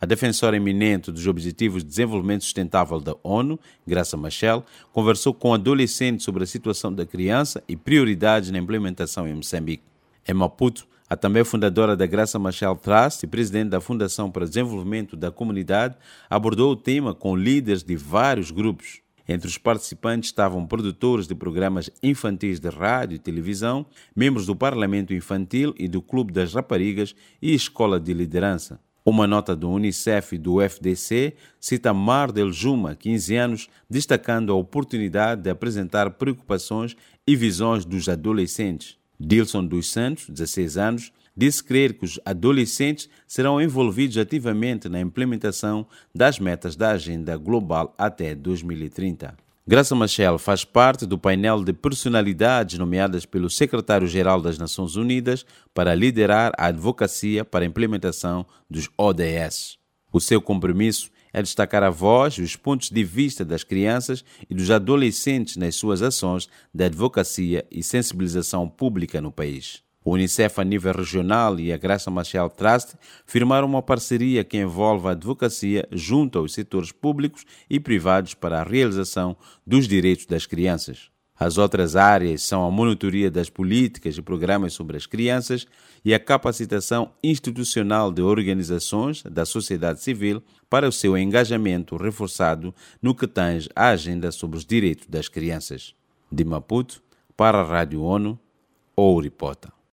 defensora eminente dos Objetivos de Desenvolvimento Sustentável da ONU, Graça Machel, conversou com adolescentes sobre a situação da criança e prioridades na implementação em Moçambique. Em Maputo, a também fundadora da Graça Machel Trust e presidente da Fundação para o Desenvolvimento da Comunidade abordou o tema com líderes de vários grupos. Entre os participantes estavam produtores de programas infantis de rádio e televisão, membros do Parlamento Infantil e do Clube das Raparigas e Escola de Liderança. Uma nota do Unicef e do FDC cita Mar del Juma, 15 anos, destacando a oportunidade de apresentar preocupações e visões dos adolescentes. Dilson dos Santos, 16 anos, disse crer que os adolescentes serão envolvidos ativamente na implementação das metas da Agenda Global até 2030. Graça Machel faz parte do painel de personalidades nomeadas pelo secretário-geral das Nações Unidas para liderar a advocacia para a implementação dos ODS. O seu compromisso é destacar a voz e os pontos de vista das crianças e dos adolescentes nas suas ações de advocacia e sensibilização pública no país. O Unicef a nível regional e a Graça Machel Trust firmaram uma parceria que envolve a advocacia junto aos setores públicos e privados para a realização dos direitos das crianças. As outras áreas são a monitoria das políticas e programas sobre as crianças e a capacitação institucional de organizações da sociedade civil para o seu engajamento reforçado no que tange à agenda sobre os direitos das crianças. De Maputo, para a Rádio ONU, Ouripota.